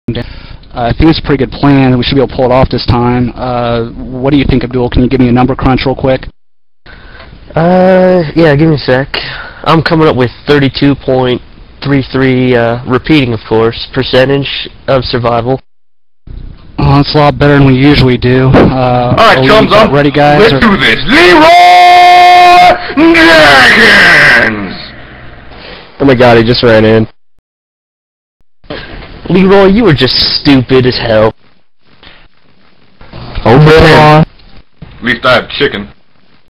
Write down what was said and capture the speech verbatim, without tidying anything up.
Uh, I think it's a pretty good plan. We should be able to pull it off this time. Uh, what do you think, Abdul? Can you give me a number crunch real quick? Uh, yeah, give me a sec. I'm coming up with thirty-two point three three, uh, repeating, of course, percentage of survival. Oh, that's a lot better than we usually do. Uh, Alright, chums up. Ready, guys? Let's or... do this. Leroy Jenkins! Oh my god, he just ran in. Leroy, you were just stupid as hell. Oh, man. At least I have chicken.